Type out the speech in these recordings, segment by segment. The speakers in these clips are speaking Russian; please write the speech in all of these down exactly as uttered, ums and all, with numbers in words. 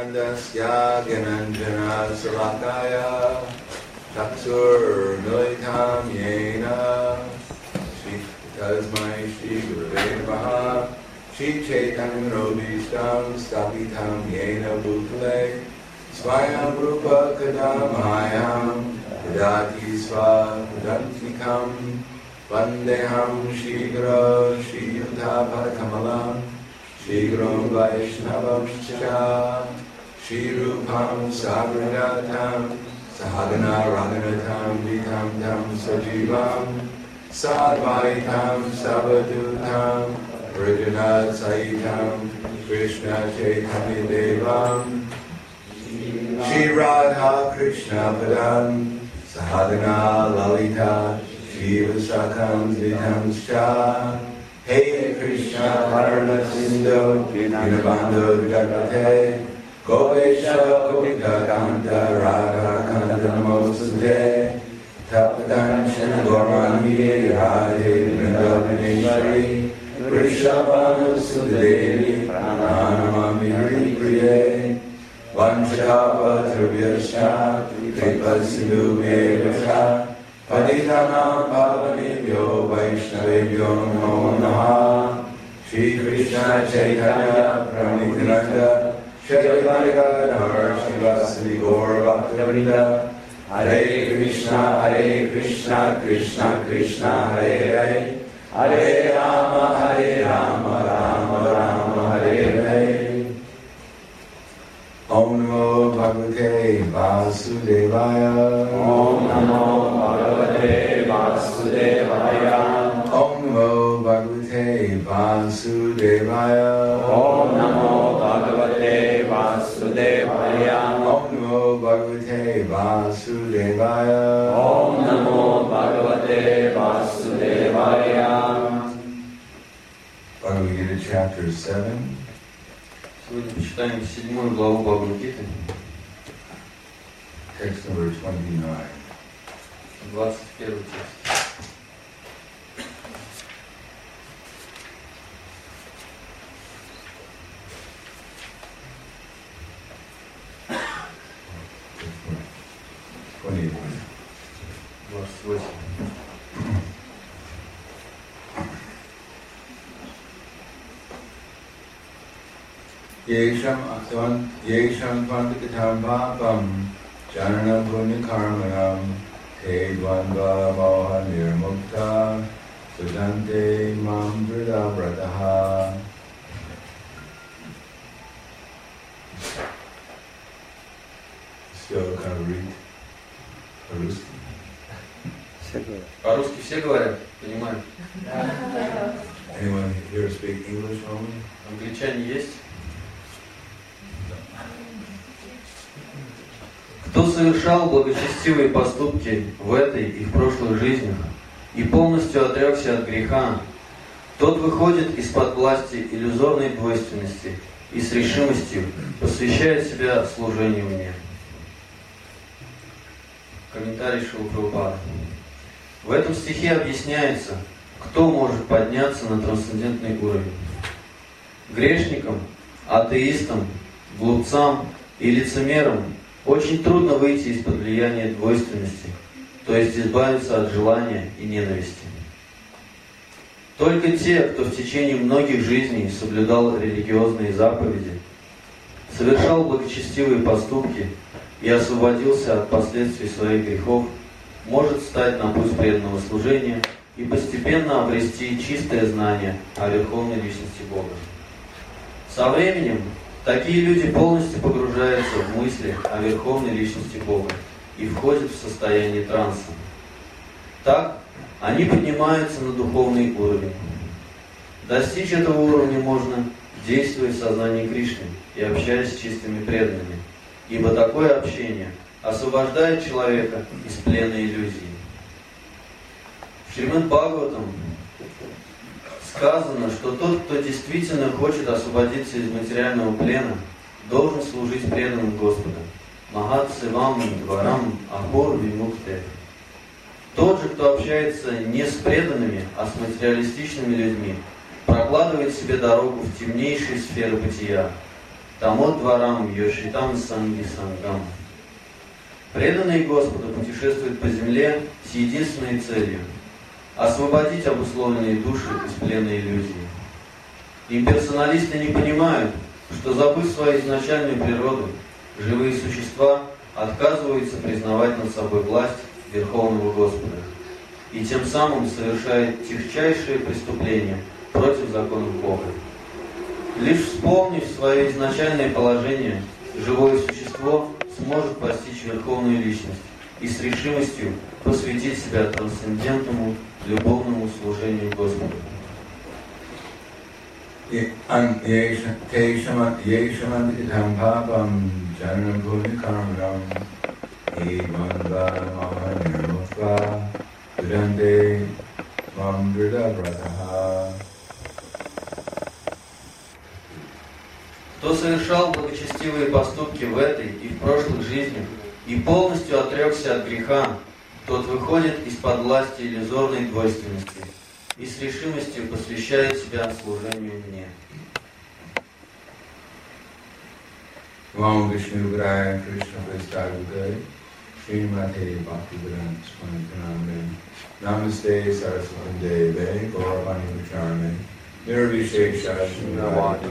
Swayanandasya Gyananjana Salakaya Chaksur Militam Yena Tasmai Shri Gurave Namaha Shri Chaitanya Manobhishtam Stapitam Yena Bhutale Swayam Rupa Kadamayam Vidati Sva Vidantikam Vandeham Shri Guru Shri Yuddha Padakamalam Shri Guru Vaishnavamscha Shri Rupam Sagradatam Sahagana Raganatam Vitam Tam Sajivam Sadvaitam Savadutam Vrajana Saitam Krishna Chaitanya Devam Shri Radha Krishna Padam Sahagana Lalita Shiva Sakam Vitam Scha Hey Krishna Parana Sindhu Dinabandhu Jagate Govesha Govika Kanta Radha Kanta Namosade Tapadanshan Gaurani Radhe Vrindavaneshwari Vrishabhanu Sudevi Pranamami Hari Priye Vanchakapa Tribhyascha Kripa Sindhu Mevascha Paditana Pavanebhyo Vaishnavebhyo Namo Namaha Shri Krishna Chaitanya Prabhu Nityananda Shri Advaita Srivasadi Gaur Bhaktivinoda Hare Krishna Hare Krishna Krishna Krishna Hare Hare Hare Rama Hare Rama Rama Rama Hare Hare Om Namo Bhagavate Vasudevaya Om Namo Bhagavate Vasudevaya Om Namo Bhagavate Vasudevaya Om Namo Bhagavate Vasudevaya Om Namo Bhagavate Vasudevaya Om Namo Bhagavate Vasudevaya. Bhagavad Gita chapter seven. Сегодня почитаем седьмую главу Бхагавад-гиты. Text number twenty-nine. двадцать первый текст. twenty-one. двадцать восемь. Yesham Aswan Yesham Pandikatam Papam Jananam Punyakarmanam Te Dvandva Moha Nirmukta Sudante Mam Drida Brataha. Still kind of read по-русски. По-русски все говорят, понимаю. Anyone here speak English only? Англичане есть? Кто совершал благочестивые поступки в этой и в прошлых жизнях и полностью отрекся от греха, тот выходит из-под власти иллюзорной двойственности и с решимостью посвящает себя служению мне. Комментарий Шрила Прабхупады. В этом стихе объясняется, кто может подняться на трансцендентный уровень. Грешникам, атеистам, глупцам и лицемерам очень трудно выйти из-под влияния двойственности, то есть избавиться от желания и ненависти. Только те, кто в течение многих жизней соблюдал религиозные заповеди, совершал благочестивые поступки и освободился от последствий своих грехов, может стать на путь преданного служения и постепенно обрести чистое знание о Верховной Личности Бога. Со временем такие люди полностью погружаются в мысли о Верховной Личности Бога и входят в состояние транса. Так, они поднимаются на духовный уровень. Достичь этого уровня можно, действуя в сознании Кришны и общаясь с чистыми преданными, ибо такое общение освобождает человека из плена иллюзий. В Шримад Бхагаватам сказано, что тот, кто действительно хочет освободиться из материального плена, должен служить преданным Господу. Махат Севам Дварам Ахор Вимукте. Тот же, кто общается не с преданными, а с материалистичными людьми, прокладывает себе дорогу в темнейшие сферы бытия. тамот дворам йошитам санги сангам. Преданные Господу путешествуют по земле с единственной целью – освободить обусловленные души из плена иллюзии. Имперсоналисты не понимают, что, забыв свою изначальную природу, живые существа отказываются признавать над собой власть Верховного Господа и тем самым совершают тихчайшие преступления против законов Бога. Лишь вспомнив свое изначальное положение, живое существо сможет постичь Верховную Личность и с решимостью посвятить себя трансцендентному любовному служению Господу. Кто совершал благочестивые поступки в этой и в прошлых жизнях и полностью отрекся от греха, тот выходит из-под власти иллюзорной двойственности и с решимостью посвящает себя служению мне. Вам Вишну Грая Кришна Престагудай Шримати Бхактивinoda Swami Pranamane Namaste Saraswati Deve Gauravani Pacharane Nirvishesha Srimati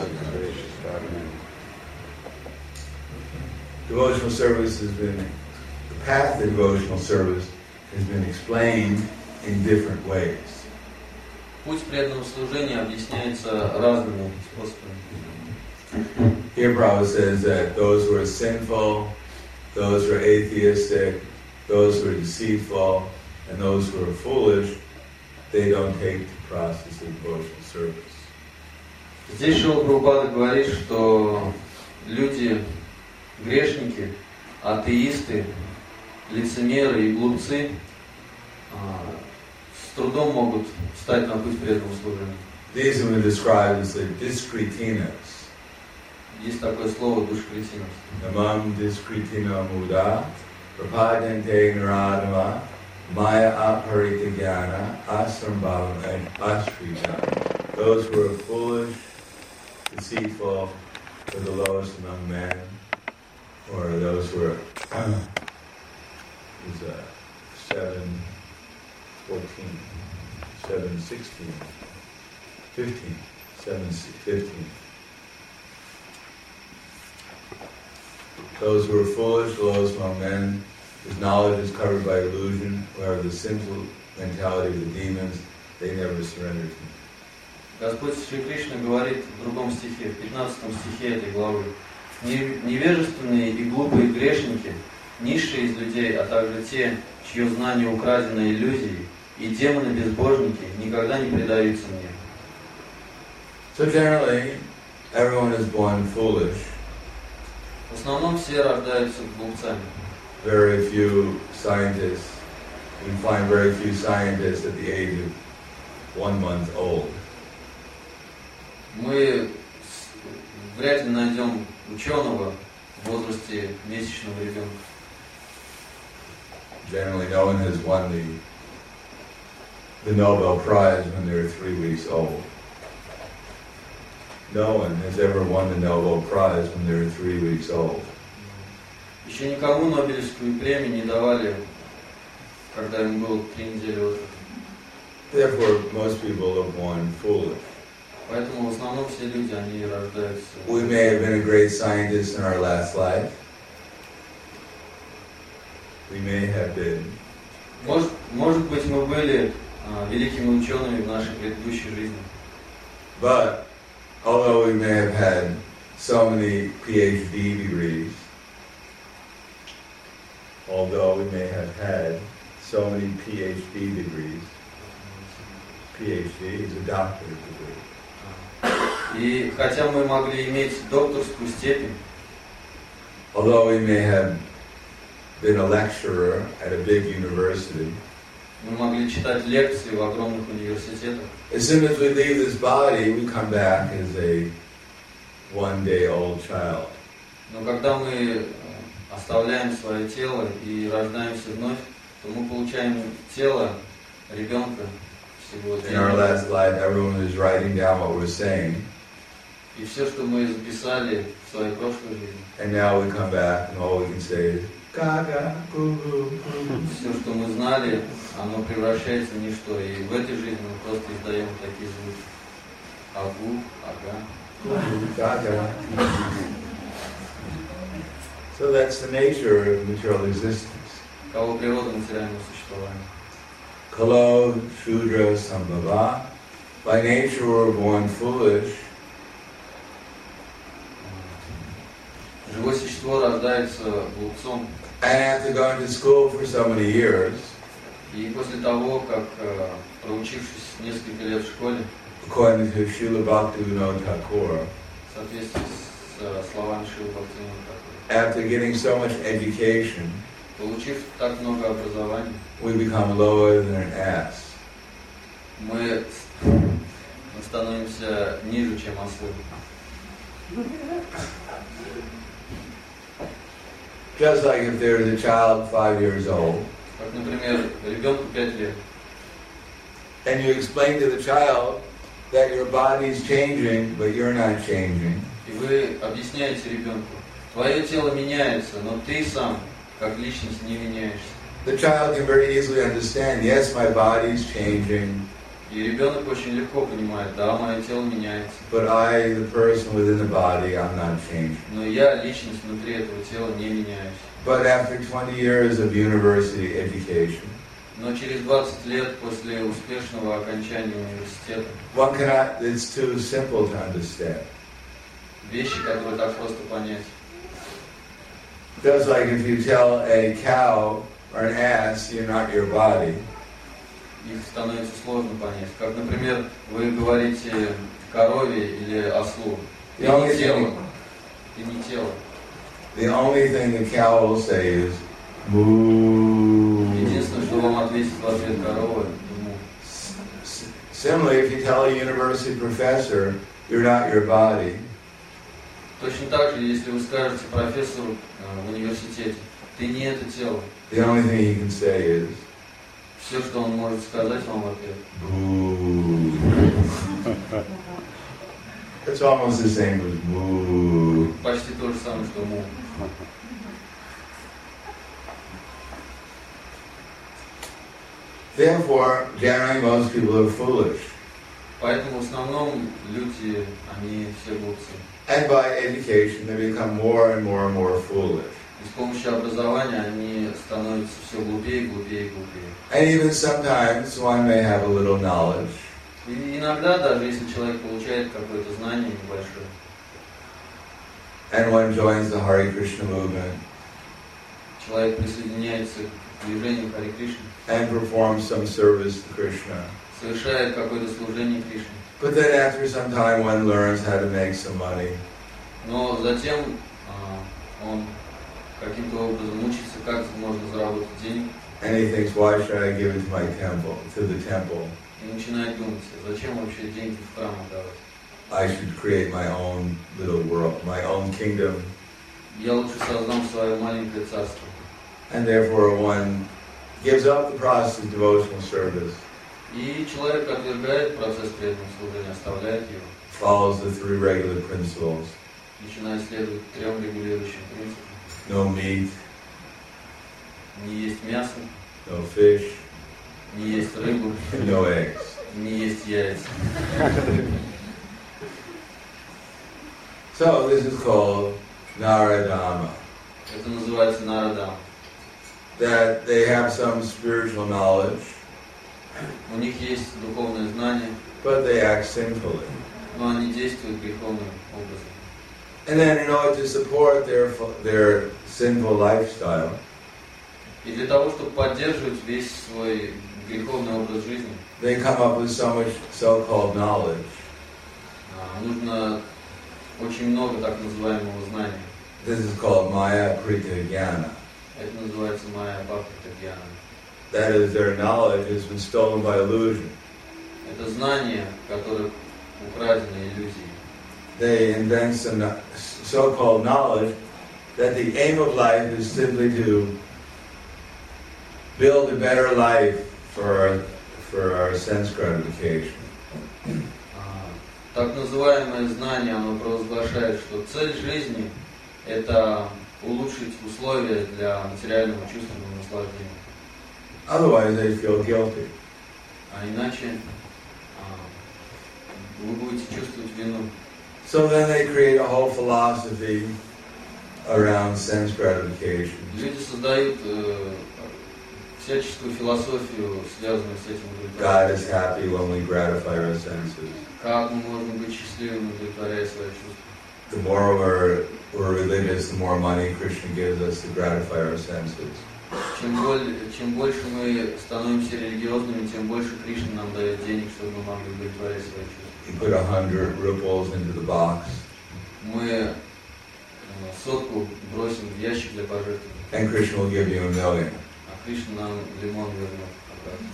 Devotional service has been, the path to devotional service has been explained in different ways. Путь преданного служения объясняется разными способами. Here Prabhupada says that those who are sinful, those who are atheistic, those who are deceitful, and those who are foolish, they don't take the process of devotional service. Здесь Шрила Прабхупада говорит, что люди, грешники, атеисты, лицемеры и глупцы с трудом могут встать на путь преданного служения. These have been described as the discretinas. Есть такое слово душкретинов. Namam discretina muda, prapadanте naradama, maya aparita jnana, asambhavam and ashrita. Those who are foolish, deceitful, or the lowest among men, or those who are is uh, seven, fourteen, seven, sixteen, fifteen, seven, fifteen. Those who are foolish, the lowest among men, whose knowledge is covered by illusion, who have the sinful mentality of the demons, they never surrender to me. Господь Шри Кришна говорит в другом стихе, в пятнадцатом стихе этой главы: невежественные и глупые грешники, низшие из людей, а также те, чье знание украдено иллюзией, и демоны-безбожники никогда не предаются мне. So generally, everyone is born foolish. В основном все рождаются глупцами. Very few scientists, you can find very few scientists at the age of one month old. Мы вряд ли найдем ученого в возрасте месячного ребенка. Generally, no one has won the the Nobel Prize when they're three weeks old. No one has ever won the Nobel Prize when they're three weeks old. Еще никому Нобелевскую премию не давали, когда им было три недели от роду. Therefore, most people are born foolish. Поэтому в основном все люди, они рождаются. We may have been a great scientist in our last life. We may have been. Может, может быть, мы были а, великими учеными в нашей предыдущей жизни. But although we may have had so many PhD degrees, although we may have had so many PhD degrees, PhD is a doctorate degree. И хотя мы могли иметь докторскую степень, although we may have been a lecturer at a big university, мы могли читать лекции в огромных университетах. as soon as we leave this body, we come back as a one-day-old child. Но когда мы оставляем свое тело и рождаемся вновь, то мы получаем тело ребенка всего In our last life, everyone is writing down what we're saying. И все, что мы записали в своей прошлой жизни. And now we come back and all we can say is gaga, goo goo goo. Все, что мы знали, оно превращается в ничто. И в этой жизни мы просто издаем такие звуки. Агу, ага. Gaga. So that's the nature of material existence. Кого природа материального существования. Kalo Shudra Sambhava. By nature we're born foolish. Живое существо рождается глупцом. And after going to school for so many years, И после того, как, проучившись несколько лет в школе, according to Srila Bhaktivinoda Thakur, в соответствии с словами Шрилы Бхактивинода Тхакура, after getting so much education, получив так много образования, we become lower than an ass. мы, мы становимся ниже, чем ослы. Just like if there is a child five years old, Как, например, ребенку пять лет, and you explain to the child that your body's changing, but you're not changing, и вы объясняете ребенку, твое тело меняется, но ты сам, как личность, не меняешься. the child can very easily understand, yes, my body's changing, И ребенок очень легко понимает, да, мое тело меняется, but I, the person within the body, I'm not changing. но я, личность внутри этого тела, не меняюсь. But after twenty years of university education, Но через двадцать лет после успешного окончания университета one cannot, it's too simple to understand. вещи, которые так просто понять. Just like if you tell a cow or an ass, you're not your body, Их становится сложно понять. Как, например, вы говорите корове или ослу. Ты Я не не тело. знаю. Ты не тело. the only thing the cow will say is, moo. Единственное, что вам ответит в ответ корова, ему. Similarly, if you tell a university professor, you're not your body, Точно так же, если вы скажете профессору э, в университете, ты не это тело. the only thing he can say is, Все, что он может сказать вам в ответ. boo. It's almost the same as moo. Почти то же самое, что му. Therefore, generally most people are foolish. Поэтому в основном люди, они все глупцы. And by education, they become more and more and more foolish. И с помощью образования они становятся все глупее, глупее и глупее. And even sometimes one may have a little knowledge, И иногда, даже если человек получает какое-то знание небольшое, and one joins the Hare Krishna movement, человек присоединяется к движению Харе Кришны, and performs some service to Krishna. совершает какое-то служение Кришне. But then after some time one learns how to make some money, Но затем а, он каким-то образом учится, как можно заработать денег, and he thinks, why should I give it to my temple, to the temple? и начинает думать, зачем вообще деньги в храм отдавать. I should create my own little world, my own kingdom. Я лучше создам свое маленькое царство. And therefore one gives up the process of devotional service, И человек отвергает процесс преданного служения, оставляет его, follows the three regular principles, начинает следовать трем регулирующим принципам. no meat, Не есть мясо, no fish, не есть рыбу, and no eggs. не есть яйца. So this is called Naradama, Это называется нарадам. that they have some spiritual knowledge, У них есть духовное знание, but they act sinfully. но они действуют греховным образом. And then in order to support their, their sinful lifestyle, И для того, чтобы поддерживать весь свой греховный образ жизни, they come up with so much so-called knowledge. а, нужно очень много так называемого знания. This is called Maya Prita Jnana. Это называется майя бхакти гьяна. That is, their knowledge has been stolen by illusion. Это знание, которое украдено иллюзией. They invent some so-called knowledge that the aim of life is simply to build a better life for our, for our sense gratification. А, Так называемое знание, оно провозглашает, что цель жизни – это улучшить условия для материального чувственного наслаждения. Otherwise, they feel guilty. А иначе а, вы будете чувствовать вину. So then they create a whole philosophy around sense gratification. Люди создают э, всяческую философию, связанную с этим God удовлетворением. is happy when we gratify our senses. Как мы можем быть счастливыми, удовлетворяя свои чувства? The more we're, we're religious, the more money Krishna gives us to gratify our senses. Чем, более, чем больше мы становимся религиозными, тем больше Кришна нам дает денег, чтобы мы могли удовлетворять свои чувства. You put a hundred rupees into the box, Мы э, сотку бросим в ящик для пожертвований, and Krishna will give you a million. а Кришна нам лимон вернет обратно.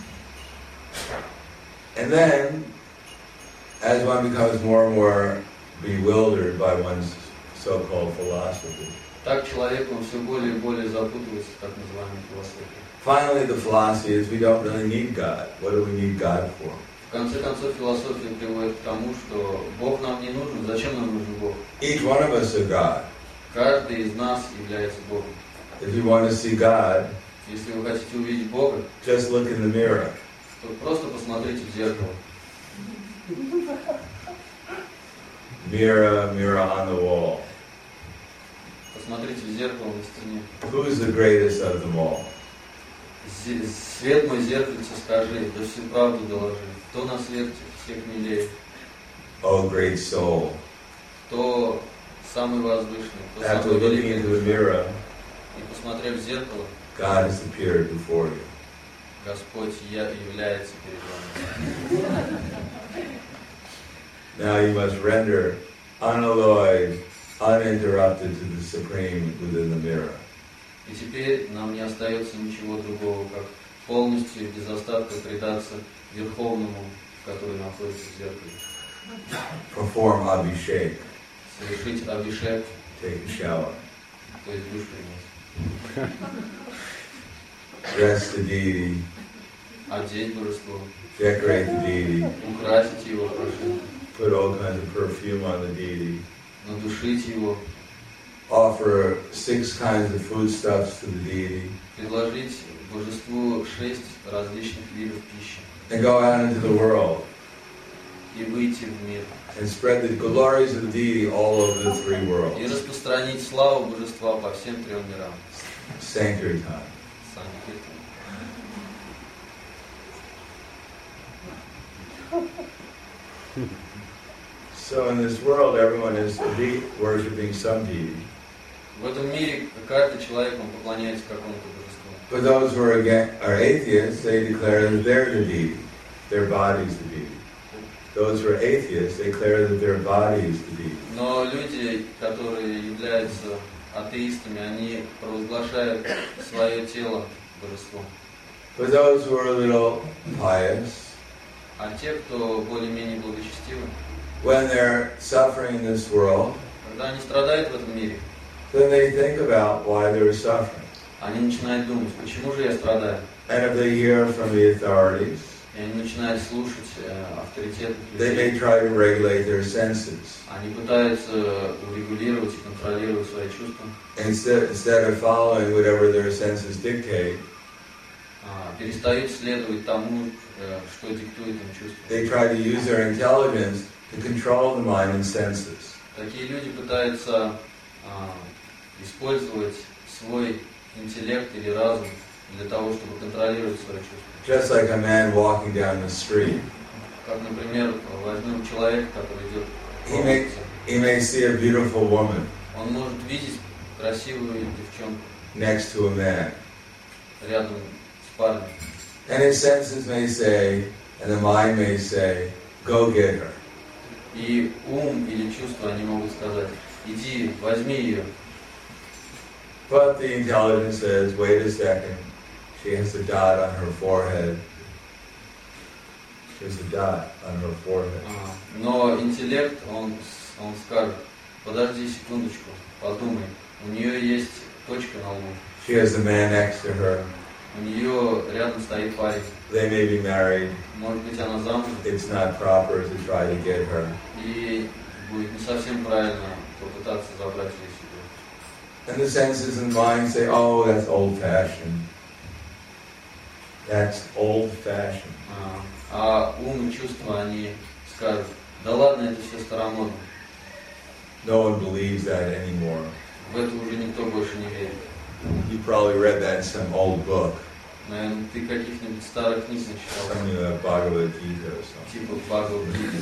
And then, as one becomes more and more bewildered by one's so-called philosophy, Так человек, он все более и более запутывается в так называемой философии. finally the philosophy is we don't really need God. What do we need God for? В конце концов, философия приводит к тому, что Бог нам не нужен. Зачем нам нужен Бог? Each one of us is God. Каждый из нас является Богом. If you want to see God, Если вы хотите увидеть Бога, just look in the mirror. то просто посмотрите в зеркало. Mirror, mirror on the wall. Посмотрите в зеркало на стене. Who is the greatest of them all? Зе- Свет мой, зеркальце, скажи, да всю правду доложи. Кто на свете всех милее? Oh, great soul. Кто самый возвышенный? Кто After самый looking великий? into the mirror, И посмотрев в зеркало, God has appeared before you. Господь я- является перед вами. Now you must render unalloyed, uninterrupted to the Supreme within the mirror. И теперь нам не остается ничего другого, как полностью, без остатка предаться Верховному, который находится в зеркале. Perform abhishek, Совершить абишек, take a shower. то есть душ принять. Dress the deity, Одеть божество, decorate the deity, украсить его, прошу, put all kinds of perfume on the deity, надушить его, offer six kinds of foodstuffs to the deity, предложить божеству шесть различных видов пищи and go out into the world и выйти в мир. and spread the glories of the deity all over the three И worlds. распространить славу божества по всем трем мирам. Sankirtan. Санкиртан. So in this world, everyone is de- worshipping some deity. В этом мире каждый человек, он поклоняется какому-то божеству. But those who are, again, are atheists, they declare that they're the deity, their body's the deity. Those who are atheists, they declare that their body is the deity. Но люди, которые являются атеистами, они провозглашают свое тело божеством. But those who are a little pious, А те, кто более-менее благочестивы, when they're suffering in this world, когда они страдают в этом мире, then they think about why they're suffering. они начинают думать, почему же я страдаю? And if they hear from the authorities, И они начинают слушать э, авторитетных they may людей. try to regulate their senses. Они пытаются урегулировать и контролировать свои чувства, Instead, instead of following whatever their senses dictate, а, перестают следовать тому, э, что диктует им чувства. they try to use their intelligence to control the mind and senses. Такие люди пытаются а, использовать свой интеллект или разум для того, чтобы контролировать свои чувства. Just like a man walking down the street. Как, например, возьмем человека, который идет по He may, улице. he may see a beautiful woman Он может видеть красивую девчонку next to a man. рядом с парнем. And his senses may say, and the mind may say, go get her. И ум или чувства, они могут сказать, иди, возьми ее. But the intelligence says, wait a second, she has a dot on her forehead. She has a dot on her forehead. А, Но интеллект, он, с- он скажет, подожди секундочку, подумай, у нее есть точка на лбу. She has a man next to her. У нее рядом стоит парень. They may be married. Может быть, она замужем. It's not proper to try to get her. И будет не совсем правильно попытаться забрать ее себе. And the senses and mind say, oh, that's old-fashioned. That's old-fashioned. А, а ум и чувства, они скажут, да ладно, это все старомодно. No one believes that anymore. В это уже никто больше не верит. You probably read that in some old book. Наверное, ты каких-нибудь старых книг начитал. Something like Bhagavad Gita or something. Типа Бхагавад-гиты.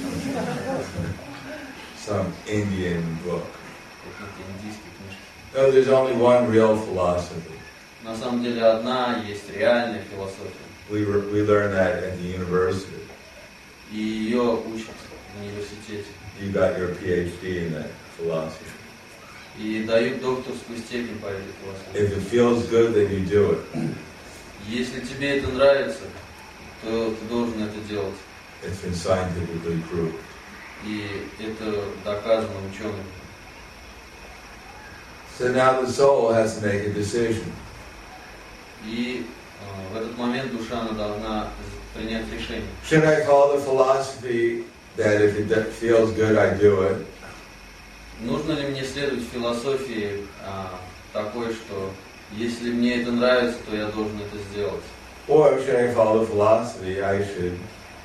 Some Indian book. Какие-то индийские книжки. No, there's only one real philosophy. На самом деле одна есть реальная философия. We, re- we learn that at the university. И ее учат в университете. You got your PhD in that philosophy. И дают докторскую степень по этой философии. If it feels good, then you do it. Если тебе это нравится, то ты должен это делать. It's been scientifically proved. И это доказано учеными. So now the soul has to make a decision. И э, в этот момент душа она должна принять решение. Should I follow the philosophy that if it de- feels good, I do it? Нужно ли мне следовать философии а, такой, что если мне это нравится, то я должен это сделать? Or should I follow the philosophy I should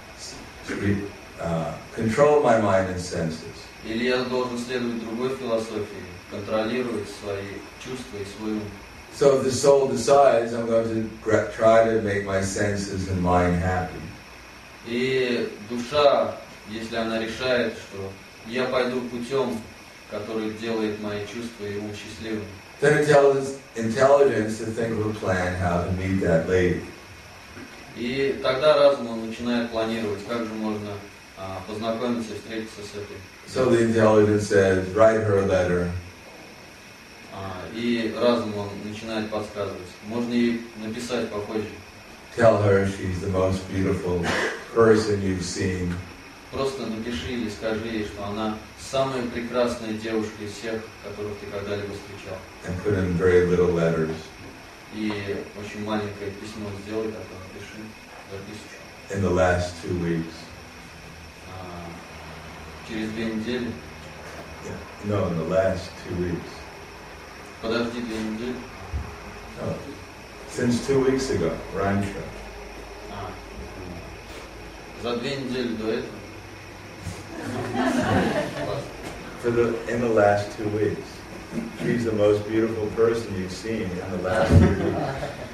uh, control my mind and senses? Или я должен следовать другой философии, контролировать свои чувства и свой ум? So if the soul decides, I'm going to gra- try to make my senses and mind happy. И душа, если она решает, что я пойду путем, который делает мои чувства и ум счастливым, Then it tells intelligence to think of a plan how to meet that lady. и тогда разум он начинает планировать, как же можно а, познакомиться и встретиться с этой. So the intelligence says, write her a letter. А, и разум он начинает подсказывать. Можно ей написать попозже. Tell her she's the most beautiful person you've seen. Просто напиши или скажи ей, что она самая прекрасная девушка из всех, которых ты когда-либо встречал. And put in very little letters. И очень маленькое письмо сделай, такое напиши, записочку. In the last two weeks. А, через две недели, No, in the last two weeks. подожди две недели. No. Since two weeks ago, раньше. А, за две недели до этого. For the, in the last two weeks. She's the most beautiful person you've seen in the last two weeks.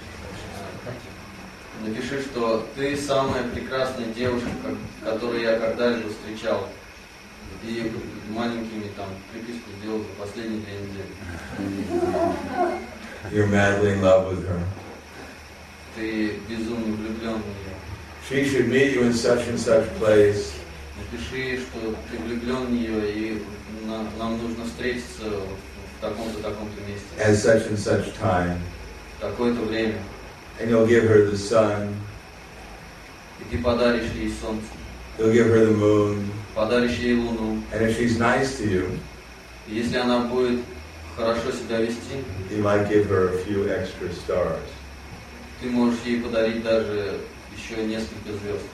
Напиши, что ты самая прекрасная девушка, которую я когда-либо встречал. И маленькими там приписку сделал за последние две недели. You're madly in love with her. Ты безумно влюблен в нее. She should meet you in such and such place. Напиши, что ты влюблен в нее, и на, нам нужно встретиться в таком-то, таком-то месте. At such and such time. В такое-то время. And you'll give her the sun. И ты подаришь ей солнце. You'll give her the moon. Подаришь ей луну. And if she's nice to you, И если она будет хорошо себя вести, you might give her a few extra stars. ты можешь ей подарить даже еще несколько звезд.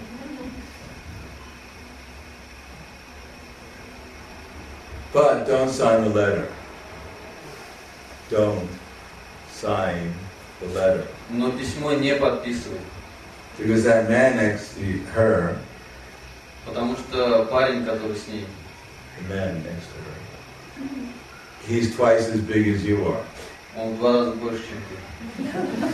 But don't sign the letter. Don't sign the letter. Но письмо не подписывай, Because that man next to her, потому что парень, который с ней, the man next to her, he's twice as big as you are. он в два раза больше, чем ты.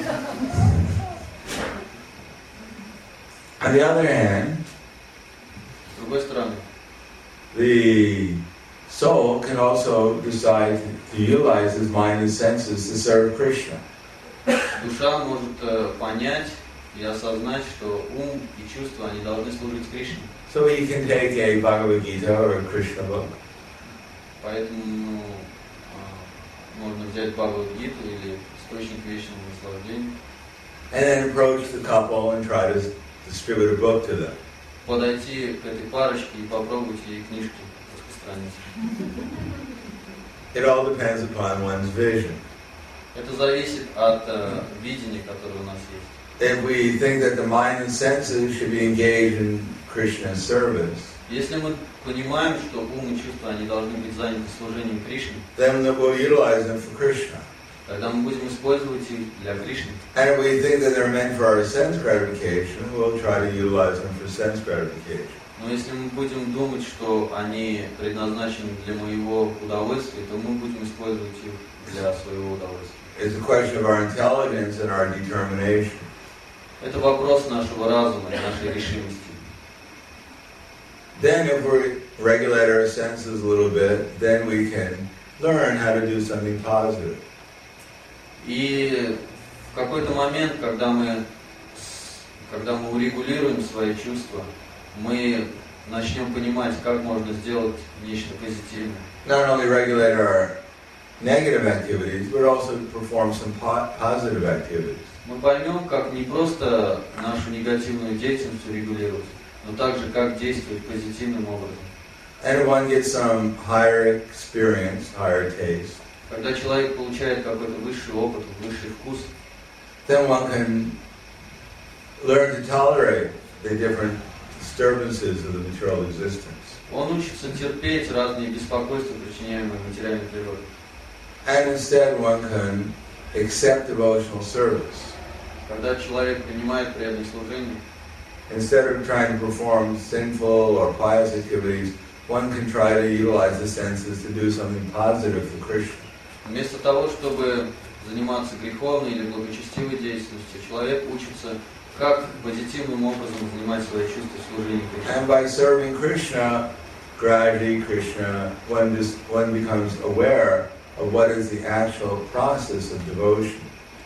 On the other hand, С другой стороны, the soul can also decide to utilize his mind and senses to serve Krishna. душа может э, понять и осознать, что ум и чувства, они должны служить Кришне. So he can take a Bhagavad Gita or a Krishna book Поэтому ну, а, можно взять Бхагавад-гиту или Источник вечного наслаждения, and then approach the couple and try to distribute a book to them. подойти к этой парочке и попробовать ей книжки распространить. It all depends upon one's vision. Это зависит от э, видения, которое у нас есть. If we think that the mind and senses should be engaged in Krishna's service, Если мы понимаем, что ум и чувства, они должны быть заняты служением Кришне, then we'll utilize them for Krishna. тогда мы будем использовать их для Кришны. And if we think that they're meant for our sense gratification, we'll try to utilize them for sense gratification. Но если мы будем думать, что они предназначены для моего удовольствия, то мы будем использовать их для своего удовольствия. It's a question of our intelligence and our determination. Это вопрос нашего разума и нашей решимости. Then if we regulate our senses a little bit, then we can learn how to do something positive. И в какой-то момент, когда мы, когда мы урегулируем свои чувства, мы начнем понимать, как можно сделать нечто позитивное. Not only regulate our negative activities, but also perform some po- positive activities. Мы поймем, как не просто нашу негативную деятельность урегулировать, но также как действовать позитивным образом. And if one gets some higher experience, higher taste, Когда человек получает какой-то высший опыт, высший вкус, then one can learn to tolerate the different disturbances of the material existence. он учится терпеть разные беспокойства, причиняемые материальной природой. And instead one can accept devotional service. Когда человек принимает преданное служение, Instead of trying to perform sinful or pious activities, one can try to utilize the senses to do something positive for Krishna. вместо того, чтобы заниматься греховной или благочестивой деятельностью, человек учится, как позитивным образом занимать свои чувства в служении Кришне. And by serving Krishna, gradually Krishna, one, just, one becomes aware of what is the actual process of devotion.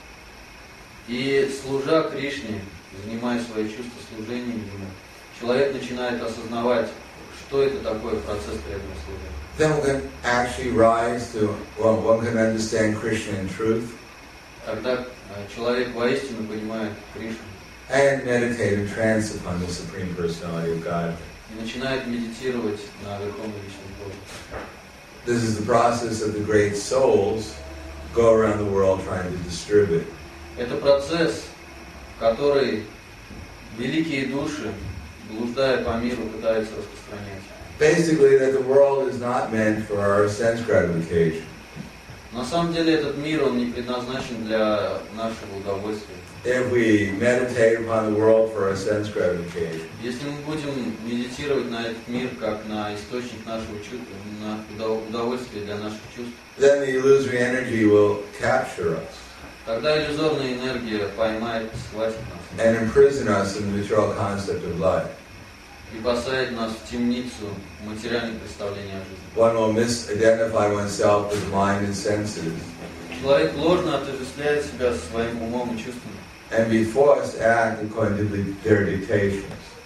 И служа Кришне, занимая свои чувства служением Ему, человек начинает осознавать, что это такое процесс преданного служения. Then one can actually rise to, well, one can understand Krishna in truth Когда человек воистину понимает Кришну and meditate and trance upon the Supreme Personality of God. и начинает медитировать на Верховном Личном Боге. This is the process of the great souls go around the world trying to distribute. Это процесс, который великие души, блуждая по миру, пытаются распространять. Basically, that the world is not meant for our sense gratification. На самом деле этот мир, он не предназначен для нашего удовольствия. If we meditate upon the world for our sense gratification, Если мы будем медитировать на этот мир как на источник нашего чувства, на удов- удовольствие для наших чувств, then the illusory energy will capture us тогда иллюзорная энергия поймает, схватит нас and imprison us in the material concept of life. и посадит нас в темницу материальных представлений о жизни. One will misidentify oneself with mind and senses Человек ложно отождествляет себя со своим умом и чувствами and be forced to act according to the, their dictations.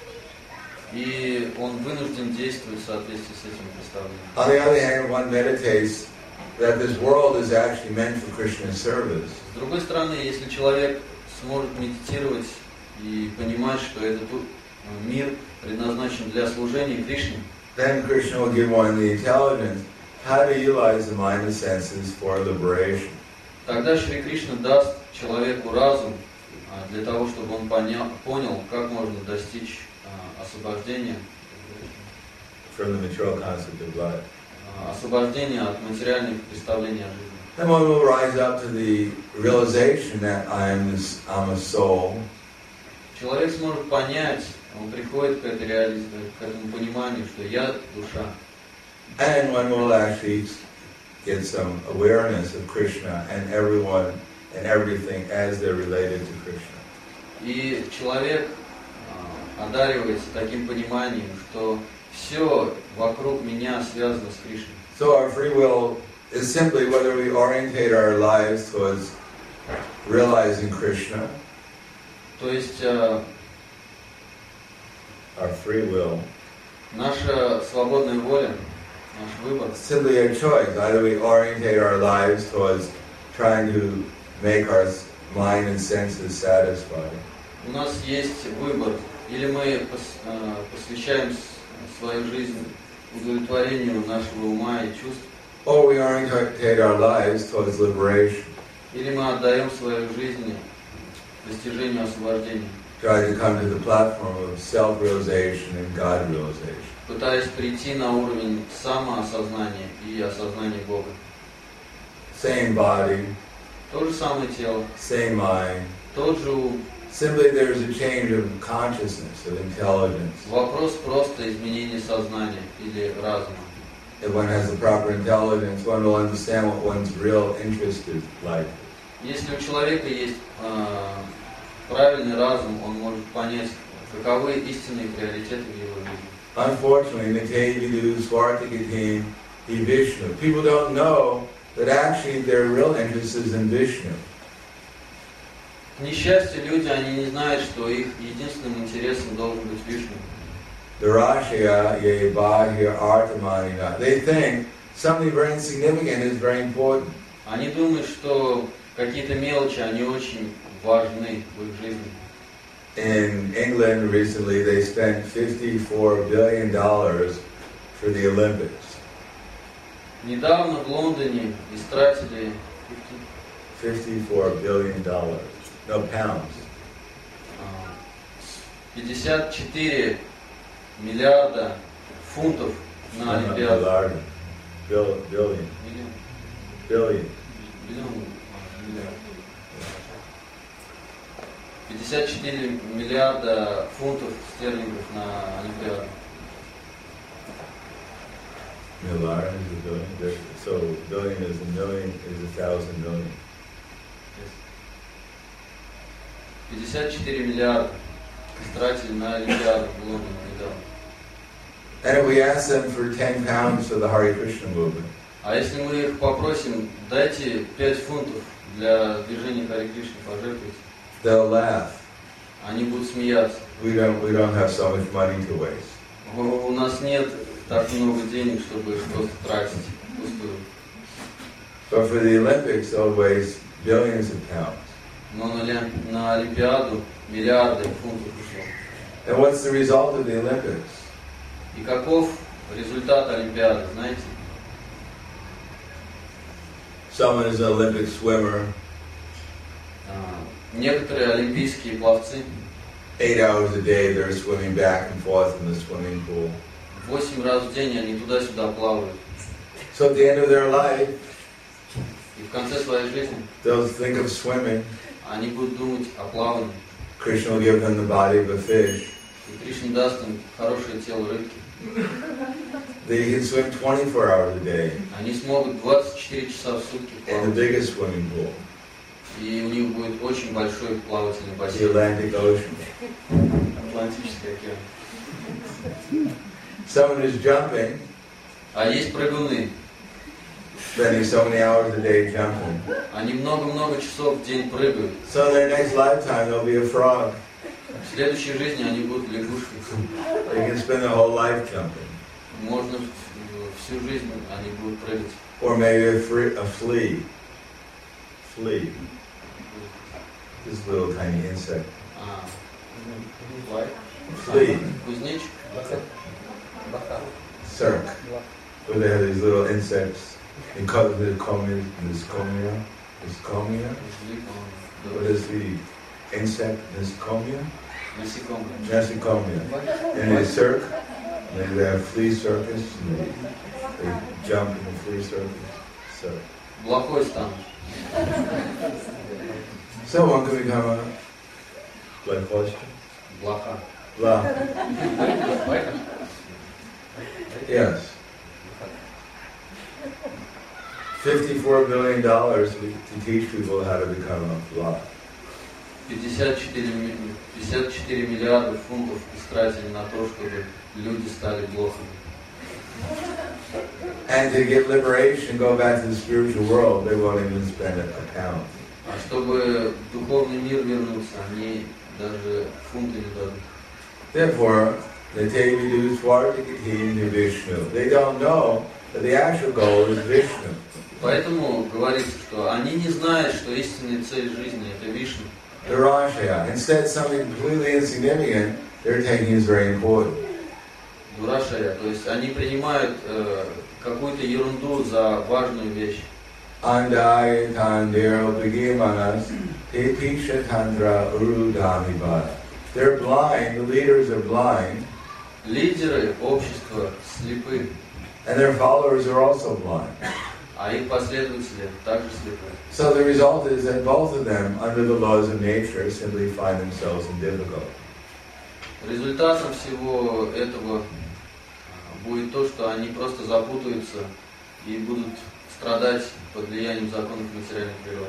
и он вынужден действовать в соответствии с этим представлением. On the other hand, one meditates that this world is actually meant for Krishna's service. С другой стороны, если человек сможет медитировать и понимать, что этот мир предназначен для служения Кришне, Then Krishna will give one the intelligence how to utilize the mind and senses for liberation. тогда Шри Кришна даст человеку разум а, для того, чтобы он понял, понял, как можно достичь а, освобождения, From the material concept of life. а, освобождения от материальных представлений о жизни. Then one will rise up to the realization that I am this, I'm a soul, Человек сможет понять, он приходит к, этой реали... к этому пониманию, что я душа. and one will actually get some awareness of Krishna and everyone and everything as they're related to Krishna. И человек а, одаривается таким пониманием, что все вокруг меня связано с Кришной. So our free will is simply whether we orientate our lives towards realizing Krishna, То есть а, our free will, наша свободная воля, наш выбор, simply a choice. Either we orientate our lives towards trying to make our mind and senses satisfied, у нас есть выбор. Или мы пос- а, посвящаем с- свою жизнь удовлетворению нашего ума и чувств, or we orientate our lives towards liberation. Или мы отдаем свою жизнь достижению освобождения, try to come to the platform of self-realization and God-realization. пытаясь прийти на уровень самоосознания и осознания Бога. Same body, То же самое тело, same mind. тот же ум. Simply there's a change of consciousness, of intelligence. Вопрос просто изменения сознания или разума. If one has the proper intelligence, one will understand what one's real interest is like. Если у человека есть э, правильный разум, он может понять, каковы истинные приоритеты в его жизни. Unfortunately, Nitya Swartikatim, he Vishnu. People don't know that actually their real interest is in Vishnu. К несчастью, люди, они не знают, что их единственным интересом должен быть Вишну. Darashya ye bahya artamanina. They think something very insignificant is very important. Они думают, что какие-то мелочи, они очень важны в их жизни. In England recently, they spent fifty-four billion dollars for the Olympics. Недавно в Лондоне истратили fifty-four billion dollars. No, pounds. пятьдесят четыре миллиарда фунтов на No, not Олимпиаду. billion. Bill, billion. Миллион. Billion. Миллион. Миллиард. пятьдесят четыре миллиарда фунтов стерлингов на Олимпиаду. Milliard is a billion. So billion is a million, is a thousand million. пятьдесят четыре миллиарда истратили на Олимпиаду в Лондоне недавно. And if we ask them for ten pounds for the Hare Krishna movement, А если мы их попросим, дайте пять фунтов для движения Харе Кришны, пожертвуйте, they'll laugh. они будут смеяться. We don't, we don't have so much money to waste. У нас нет так много денег, чтобы их просто тратить пустую. But for the Olympics, they'll waste billions of pounds. Но на, Олимп- на Олимпиаду миллиарды фунтов ушло. And what's the result of the Olympics? И каков результат Олимпиады, знаете? Someone is an Olympic swimmer, А, некоторые олимпийские пловцы eight hours a day they're swimming back and forth in the swimming pool. восемь раз в день они туда-сюда плавают. So at the end of their life, И в конце своей жизни they'll think of swimming. они будут думать о плавании. Krishna will give them the body of a fish. И Кришна даст им хорошее тело рыбки. They can swim twenty-four hours a day Они смогут двадцать четыре часа в сутки in the плавать. biggest swimming pool, И у них будет очень большой плавательный the бассейн. Atlantic Ocean. Атлантический океан. Someone is jumping, А есть прыгуны. spending so many hours a day jumping. Они много-много часов в день прыгают. So in their next lifetime they'll be a frog. В следующей жизни они будут лягушкой. They can spend their whole life jumping. Можно в- всю жизнь они будут прыгать. Or maybe a, free, a flea. Flea. This little tiny insect. А, лайк. Flea. Кузнечик. Cirque. Where they have these little insects. In color, the comia, Niscomia. Niscomia? What is the insect? Niscomia? Насекомые. Nasicomia. And they cirque. Maybe they have flea circus. And they, they jump in the flea circus. So, Блохой станут. so one could become a blood question. Блоха. Blah. Yes. Fifty-four billion dollars to teach people how to become a blah. пятьдесят четыре, ми- пятьдесят четыре миллиарда фунтов истратили на то, чтобы люди стали блохами. And to get liberation, go back to the spiritual world, they won't even spend a pound. А чтобы в духовный мир вернуться, они даже фунты не дадут. Therefore, the Devi Swartikatim to Vishnu. They don't know that the actual goal is Vishnu. Поэтому говорится, что они не знают, что истинная цель жизни – это Вишну. The Rashaya. Instead, something completely insignificant, they're taking as very important. Дурашая, то есть они принимают э, какую-то ерунду за важную вещь. Andai Tandero Bigimanas Tepisha Tandra Urudamibada. They're blind, the leaders are blind. Лидеры общества слепы, And their followers are also blind. а их последователи также слепы. So the result is that both of them, under the laws of nature, simply find themselves in difficulty. Результатом всего этого будет то, что они просто запутаются и будут страдать под влиянием законов материальной природы.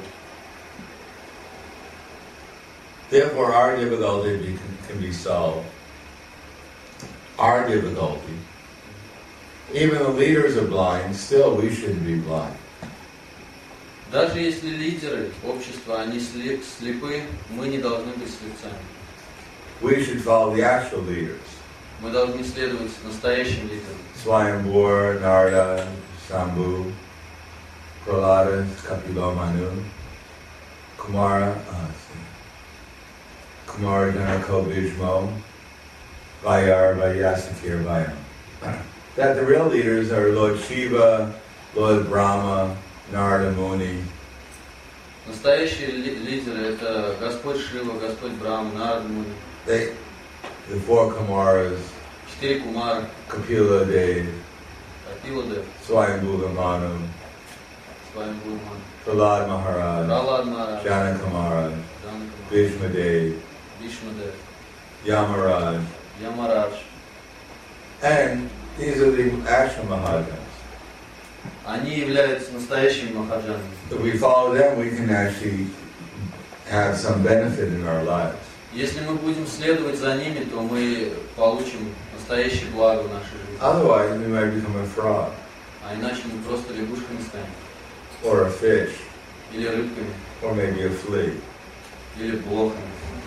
Therefore, our difficulty be, can be solved. Our difficulty. Even the leaders are blind, still we shouldn't be blind. Даже если лидеры общества, они слеп, слепы, мы не должны быть слепцами. We should follow the actual leaders. Мы должны следовать настоящим лидерам. Swayambhur, Narada, Shambhu, Prahlada, Kapila Manu, Kumara, uh, Kumara Janako Bhishmo, Vayar, Vayasakhir, Vayam. That the real leaders are Lord Shiva, Lord Brahma, Narada Muni. Настоящие ли, лидеры это Господь Шива, Господь Брахма, Нарада Муни. They, the four Kumaras, Четыре Кумара, Kapila Dev, Капиладев, Swayambhuva Manu, Свайамбху, Prahlad Maharaj, Пралад Маharaj, Janaka Maharaj, Janaka Maharaj, Bhishma Dev, Бишмадев, Yamaraj, Ямарадж. and these are the actual Mahajans. Они являются настоящими махаджанами. If we follow them, we can actually have some benefit in our lives. Если мы будем следовать за ними, то мы получим настоящее благо в нашей жизни. Otherwise, we might become a frog, А иначе мы просто лягушками станем. or a fish, Или рыбками, or maybe a flea. или блохами.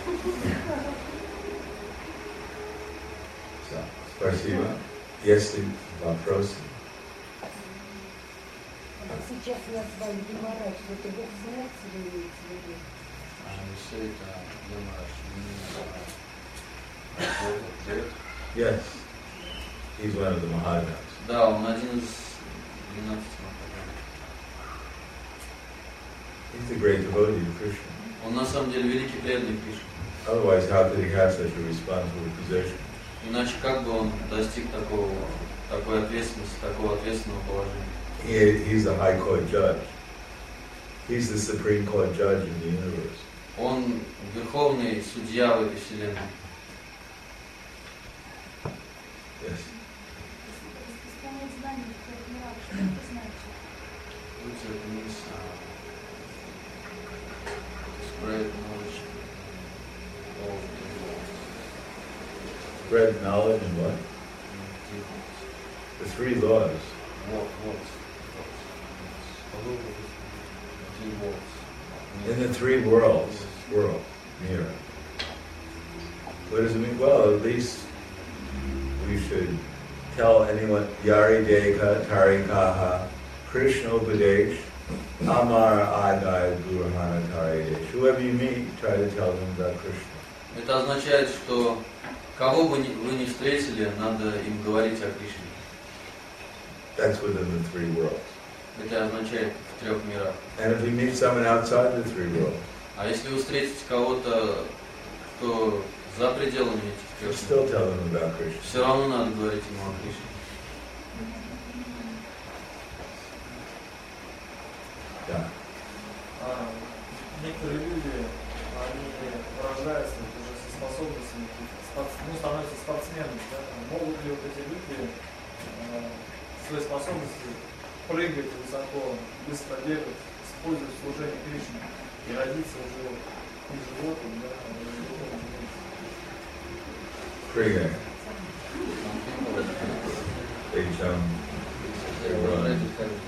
So, спасибо. Если вопросы. Сейчас назвали Ямарадж, это Бог знает, что имеется в виду? Все это Ямарадж. Yes, he's one of the Mahajans. Да, он один из двенадцати махаджанов. He's a great devotee to Krishna. Он на самом деле великий преданный Кришне. Otherwise, how could he have such a responsible position? Иначе как бы он достиг такого, такой ответственности, такого ответственного положения? He, he's the high court judge. He's the supreme court judge in the universe. Он верховный судья в этой вселенной. Yes. Распространять знания в трех мирах, что это значит? It means uh, to spread knowledge of the world. Spread knowledge and what? The three laws. What? What? Three words. In the three worlds. World. Mira. What does it mean? Well, at least we should tell anyone Yari Deka Tarikaha Krishna Upadesh Amara Adai Gurahana Taridesh. Whoever you meet, try to tell them about Krishna. Это означает, что кого бы вы ни встретили, надо им говорить о Кришне. That's within the three worlds. Это означает в трех мирах. And if you meet someone outside the three worlds, А если вы встретите кого-то, кто за пределами этих трех still миров, tell them about Krishna. все равно надо говорить ему о Кришне. Yeah. А, некоторые люди, они рождаются уже со способностями, спорт, ну, становятся спортсменами. Да? Могут ли вот эти люди э, свои способности прыгать высоко, быстро бегать, использовать в служении Кришне и родиться уже не животным, да, а уже животным? Prega. They jump, they run.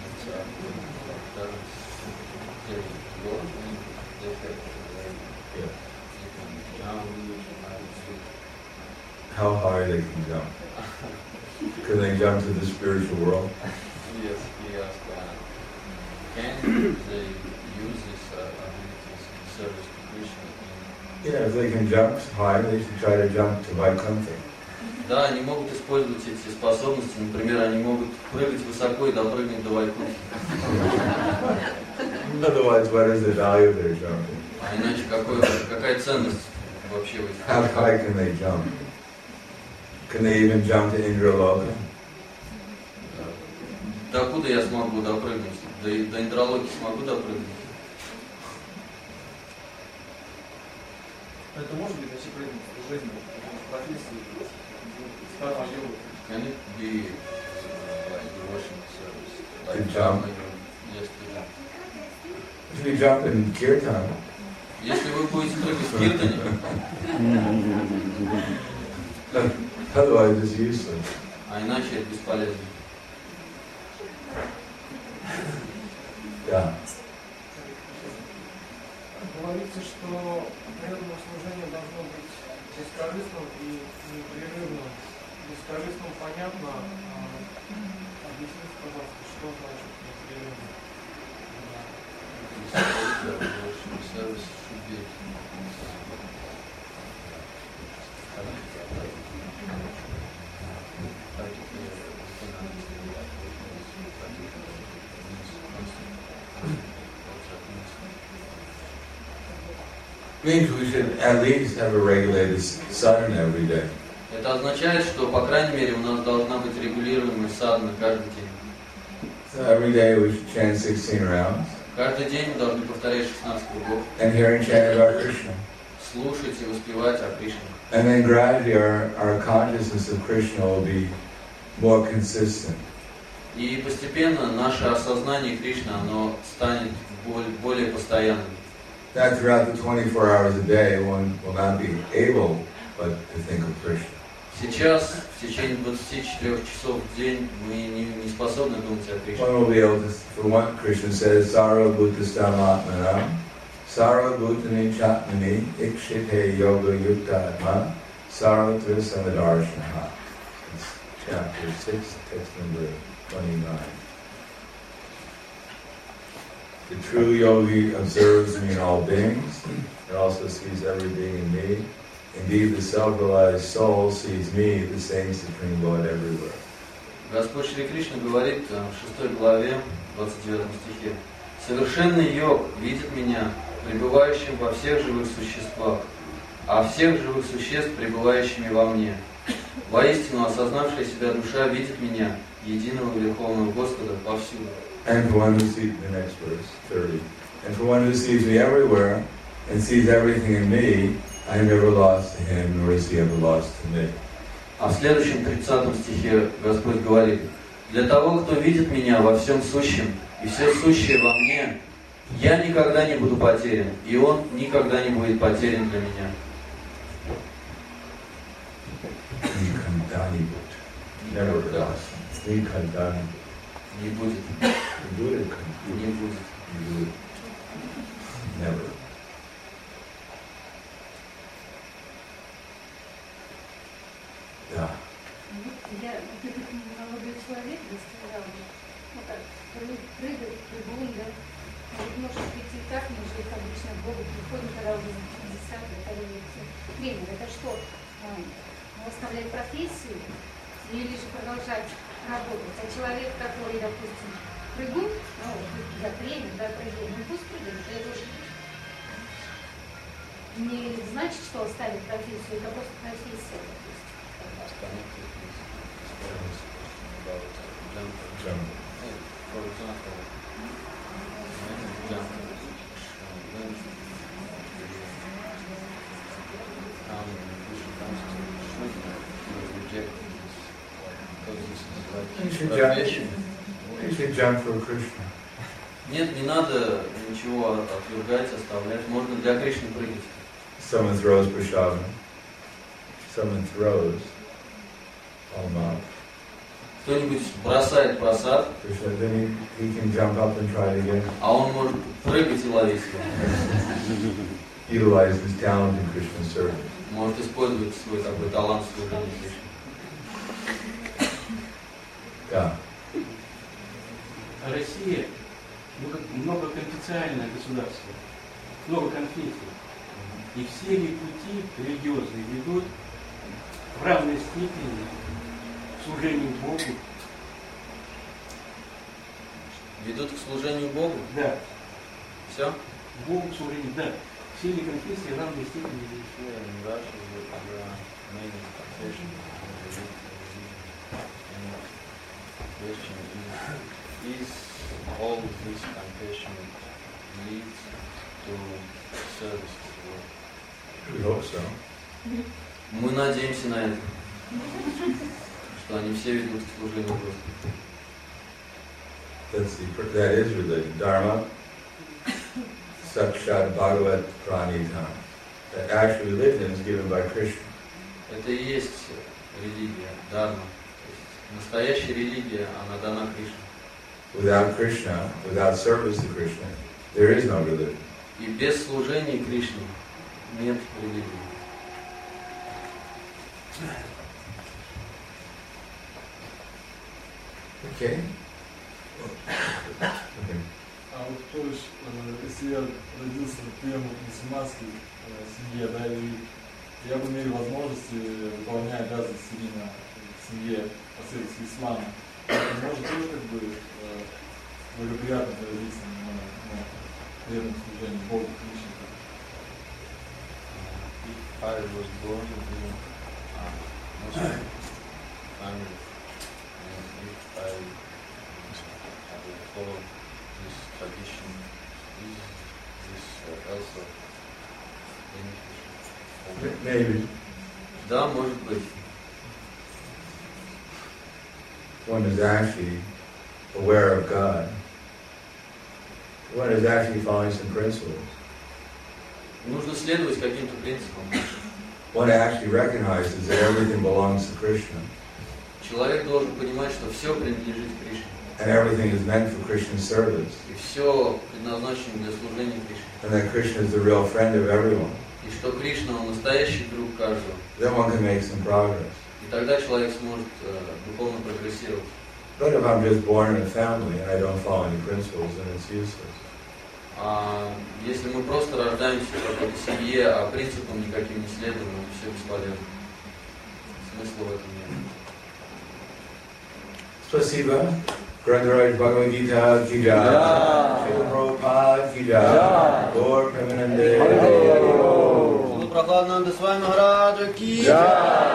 Yeah. How high they can jump? Can they jump to the spiritual world? Yes, he asked, uh, can they use these uh, abilities in service to Krishna? Yeah, if they can jump high, they should try to jump to Vaikuntha. Да, они могут использовать эти способности. Например, они могут прыгать высоко и допрыгнуть до Вайкунхи. Otherwise, what is the value of their jumping? А иначе какой, какая ценность вообще в этих? How high can they jump? Can they even jump to Indraloka? Докуда я смогу допрыгнуть? До, до Индралоки смогу допрыгнуть? Это может быть вообще прыгнуть в жизни, в профессии, стать йогой. Can it be uh, like devotional service? To Like jump. Yes, to jump. If you jump in kirtan, Если вы будете прыгать в киртане, otherwise it's useless. а иначе это бесполезно. Yeah. Говорится, что преданное служение должно быть бескорыстным и непрерывным. Бескорыстным понятно. А объясните, пожалуйста, что значит непрерывно? Devotional service should be Means we should at least have a regulated sadhana every day. Это означает, что, по крайней мере, у нас должна быть регулируемая садхана каждый день. So every day we should chant sixteen rounds Каждый день мы должны повторять шестнадцать кругов, and hear and chant about Krishna. слушать и воспевать о Кришне. And then gradually our, our consciousness of Krishna will be more consistent. И постепенно наше осознание Кришны, оно станет более, более постоянным. That throughout the twenty-four hours a day one will not be able but to think of Krishna. Сейчас, в tечение двадцати четырёх часов в день, мы не, не способны думать о Кришне. One will be able to, for one, Krishna says, Sarva Bhutastam Atmanam, Sarva Bhutani Chatmani, Ikshite Yoga Yukta Atma, Sarvatra Samadarshanaha. It's chapter six, text number twenty-nine. The true yogi observes me in all beings, and also sees every being in me. Indeed, the self-realized soul sees me, the same Supreme Lord, everywhere. Господь Шри Кришна говорит в шестой главе, двадцать девятом стихе: «Совершенный йог видит меня, пребывающим во всех живых существах, а всех живых существ, пребывающими во мне. Воистину, осознавшая себя душа видит меня, единого Верховного Господа, повсюду». And for one who sees, the next verse, thirty. And for one who sees me everywhere and sees everything in me, I am never lost to him, nor is he ever lost to me. А в следующем тридцатом стихе Господь говорит: «Для того, кто видит меня во всем сущем, и все сущее во мне, я никогда не буду потерян, и он никогда не будет потерян для меня». Never lost. Не будет. Не будет. Never. Да. Я, вот этот молодой человек, да, сказал, ну как, прыгать, прыгун, да, вот может быть и так, мы же их обычно к Богу приходим, когда уже за пятьдесят, это время, это что, оставлять профессию или же продолжать работать, а человек, который, допустим, прыгун, ну, за время, да, прыгун, ну пусть прыгает, это тоже не значит, что оставить профессию, это просто профессия, допустим. You should jump, you should jump for Krishna. Нет, не надо ничего отвергать, оставлять. Можно для Кришны прыгать. Someone throws prashadam. Someone throws alma. Кто-нибудь бросает просад, Krishna, then he, he can jump up and try it again. а он может прыгать и ловить его. Utilize his talent in Krishna's service. Может использовать свой такой талант в служении Кришне. Да. Россия многоконфессиональное государство, много конфессий. И все ли пути религиозные ведут в равной степени к служению Богу. Ведут к служению Богу? Да. Все? Богу к служению, да. Все ли конфессии в равной степени здесь? Is all this confession leads to service to the Lord? We hope so. Мы надеемся на это, что они все ведут к служению Господу. That's the, that is religion. Dharma, Sakshat Bhagavat Pranidham. That actual religion is given by Krishna. Это и есть религия, дharma. Настоящая религия, она дана Кришне. Without Krishna, without service to Krishna, there is no religion. И без служения Кришне нет религии. Okay? Okay. А вот то есть, э, если я родился в приемной мусульманской э, семье, да, и я бы имел возможность, выполняя обязанности именно в семье последователей ислама, это может тоже как бы э, благоприятно отразиться на, на преданном служении Богу, Кришне. If I was born in a Muslim family, and if I will follow this tradition, is this uh, also beneficial? Maybe. Да, может быть. One is actually aware of God. One is actually following some principles. Нужно следовать каким-то принципам. One actually recognizes that everything belongs to Krishna. Человек должен понимать, что все принадлежит Кришне. And everything is meant for Krishna's service. И все предназначено для служения Кришне. And that Krishna is the real friend of everyone. И что Кришна, он настоящий друг каждого. Then one can make some progress. И тогда человек сможет э, духовно прогрессировать. But if I'm just born in a family and I don't follow any principles, then it's useless. А если мы просто рождаемся в какой-то семье, а принципам никаким не следуем, это все бесполезно. Смысла в этом нет. Спасибо. Грандharaj Bhagavad Gita ki jai. Srila Prabhupada ki jai. Gaur Premanande. Шрила Прохладнанда Свами Махараджа ки джай.